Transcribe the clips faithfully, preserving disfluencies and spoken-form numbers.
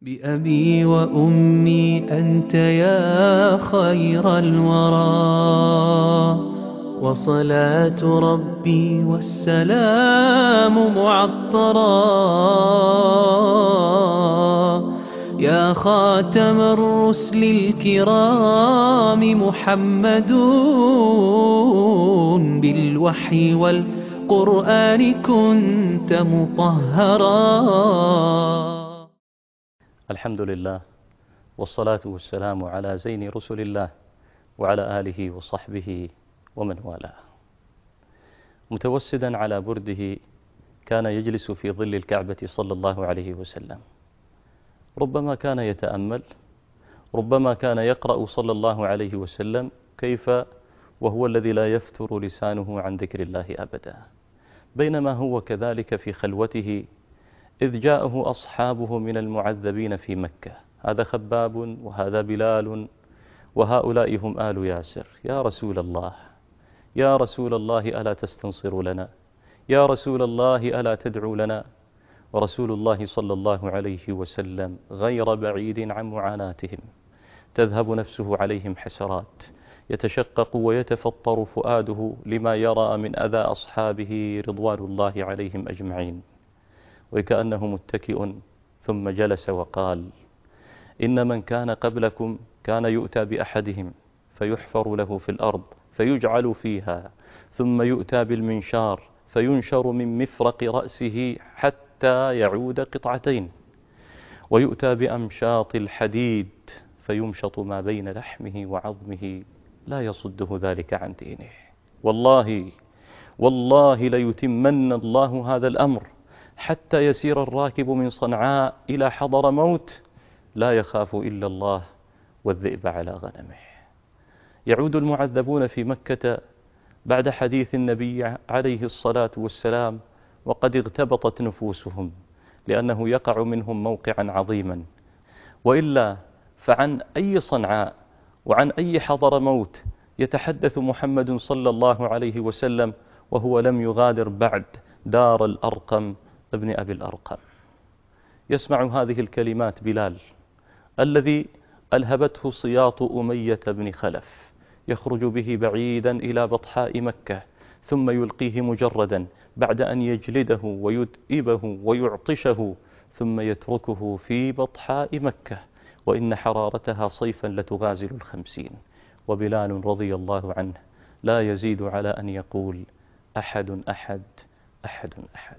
بأبي وأمي أنت يا خير الورى، وصلاة ربي والسلام معطرا يا خاتم الرسل الكرام محمد بالوحي والقرآن كنت مطهرا. الحمد لله والصلاة والسلام على زين رسل الله وعلى آله وصحبه ومن والاه. متوسدا على برده كان يجلس في ظل الكعبة صلى الله عليه وسلم، ربما كان يتأمل، ربما كان يقرأ صلى الله عليه وسلم كيف وهو الذي لا يفتر لسانه عن ذكر الله أبدا، بينما هو كذلك في خلوته إذ جاءه أصحابه من المعذبين في مكة، هذا خباب وهذا بلال وهؤلاء هم آل ياسر. يا رسول الله يا رسول الله ألا تستنصر لنا؟ يا رسول الله ألا تدعو لنا؟ ورسول الله صلى الله عليه وسلم غير بعيد عن معاناتهم، تذهب نفسه عليهم حسرات، يتشقق ويتفطر فؤاده لما يرى من أذى أصحابه رضوان الله عليهم أجمعين، وكأنه متكئ ثم جلس وقال: إن من كان قبلكم كان يؤتى بأحدهم فيحفر له في الأرض فيجعل فيها، ثم يؤتى بالمنشار فينشر من مفرق رأسه حتى يعود قطعتين، ويؤتى بأمشاط الحديد فيمشط ما بين لحمه وعظمه، لا يصده ذلك عن دينه. والله والله ليتمن الله هذا الأمر حتى يسير الراكب من صنعاء إلى حضر موت لا يخاف إلا الله والذئب على غنمه. يعود المعذبون في مكة بعد حديث النبي عليه الصلاة والسلام وقد اغتبطت نفوسهم، لأنه يقع منهم موقعا عظيما، وإلا فعن أي صنعاء وعن أي حضر موت يتحدث محمد صلى الله عليه وسلم وهو لم يغادر بعد دار الأرقم ابن أبي الأرقم. يسمع هذه الكلمات بلال الذي ألهبته صياط أمية بن خلف، يخرج به بعيدا إلى بطحاء مكة ثم يلقيه مجردا بعد أن يجلده ويدئبه ويعطشه، ثم يتركه في بطحاء مكة وإن حرارتها صيفا لتغازل الخمسين. وبلال رضي الله عنه لا يزيد على أن يقول: أحد أحد أحد أحد.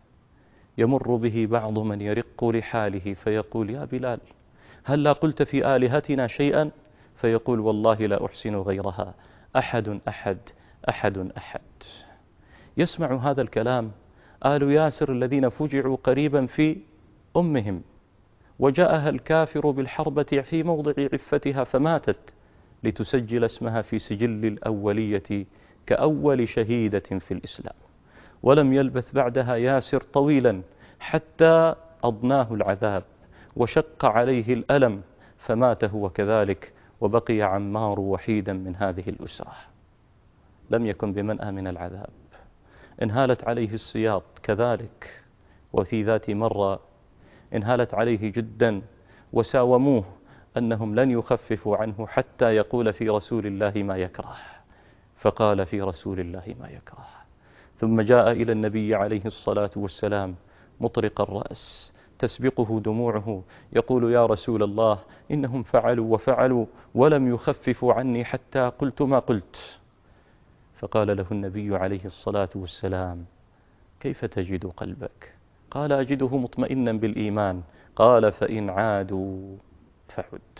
يمر به بعض من يرق لحاله فيقول: يا بلال هل لا قلت في آلهتنا شيئا؟ فيقول: والله لا أحسن غيرها، أحد أحد أحد أحد. يسمع هذا الكلام آل ياسر الذين فجعوا قريبا في أمهم، وجاءها الكافر بالحربة في موضع عفتها فماتت لتسجل اسمها في سجل الأولية كأول شهيدة في الإسلام، ولم يلبث بعدها ياسر طويلا حتى أضناه العذاب وشق عليه الألم فمات هو كذلك، وبقي عمار وحيدا من هذه الأسرة. لم يكن بمنأى من العذاب، انهالت عليه السياط كذلك، وفي ذات مرة انهالت عليه جدا وساوموه أنهم لن يخففوا عنه حتى يقول في رسول الله ما يكره، فقال في رسول الله ما يكره، ثم جاء إلى النبي عليه الصلاة والسلام مطرق الرأس تسبقه دموعه يقول: يا رسول الله إنهم فعلوا وفعلوا ولم يخففوا عني حتى قلت ما قلت. فقال له النبي عليه الصلاة والسلام: كيف تجد قلبك؟ قال: أجده مطمئنا بالإيمان. قال: فإن عادوا فعد.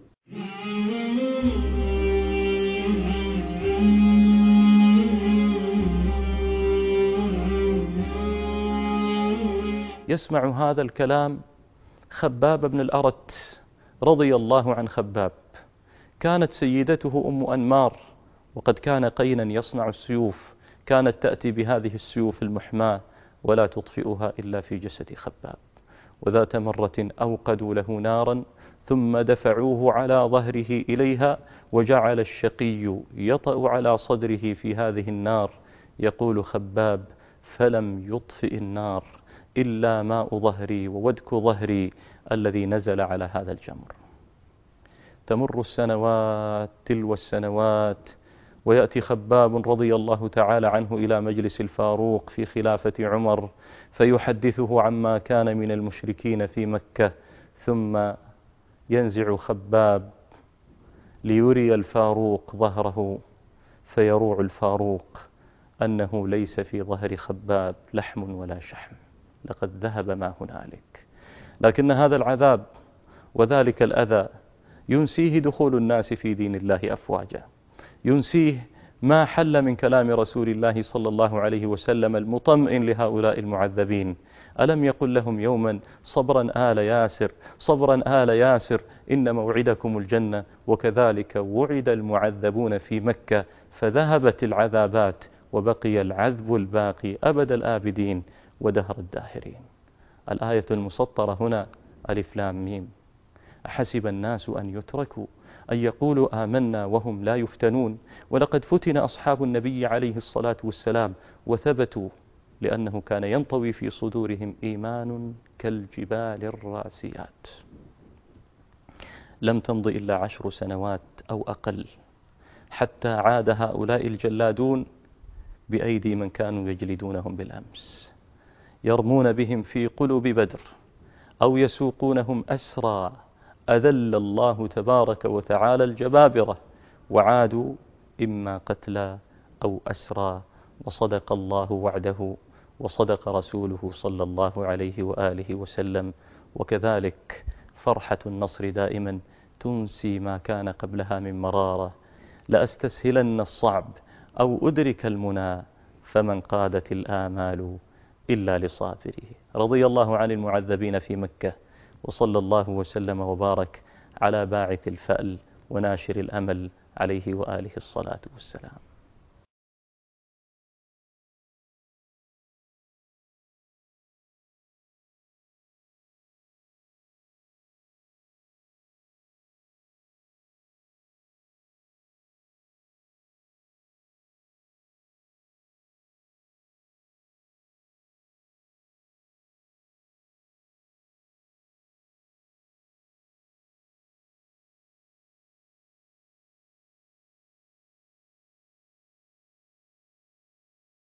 يسمع هذا الكلام خباب بن الأرت رضي الله عن خباب، كانت سيدته أم أنمار، وقد كان قينا يصنع السيوف، كانت تأتي بهذه السيوف المحماة ولا تطفئها إلا في جسد خباب. وذات مرة أوقدوا له نارا ثم دفعوه على ظهره إليها، وجعل الشقي يطأ على صدره في هذه النار. يقول خباب: فلم يطفئ النار، إلا ماء ظهري وودك ظهري الذي نزل على هذا الجمر. تمر السنوات تلو السنوات، ويأتي خباب رضي الله تعالى عنه إلى مجلس الفاروق في خلافة عمر فيحدثه عما كان من المشركين في مكة، ثم ينزع خباب ليري الفاروق ظهره، فيروع الفاروق أنه ليس في ظهر خباب لحم ولا شحم، لقد ذهب ما هنالك. لكن هذا العذاب وذلك الأذى ينسيه دخول الناس في دين الله أفواجا، ينسيه ما حل من كلام رسول الله صلى الله عليه وسلم المطمئن لهؤلاء المعذبين. ألم يقل لهم يوما صبرا آل ياسر، صبرا آل ياسر إن موعدكم الجنة؟ وكذلك وعد المعذبون في مكة فذهبت العذابات وبقي العذب الباقي أبد الآبدين ودهر الداهرين. الآية المسطرة هنا ألف لام ميم، أحسب الناس أن يتركوا أن يقولوا آمنا وهم لا يفتنون. ولقد فتن أصحاب النبي عليه الصلاة والسلام وثبتوا، لأنه كان ينطوي في صدورهم إيمان كالجبال الراسيات. لم تمض إلا عشر سنوات أو أقل حتى عاد هؤلاء الجلادون بأيدي من كانوا يجلدونهم بالأمس، يرمون بهم في قلوب بدر أو يسوقونهم أسرى. أذل الله تبارك وتعالى الجبابرة وعادوا إما قتلى أو أسرى، وصدق الله وعده وصدق رسوله صلى الله عليه وآله وسلم. وكذلك فرحة النصر دائما تنسي ما كان قبلها من مرارة. لأستسهلن الصعب أو أدرك المنى، فمن قادت الآمال إلا لصابره. رضي الله عن المعذبين في مكة، وصلى الله وسلم وبارك على باعث الفأل وناشر الأمل عليه وآله الصلاة والسلام.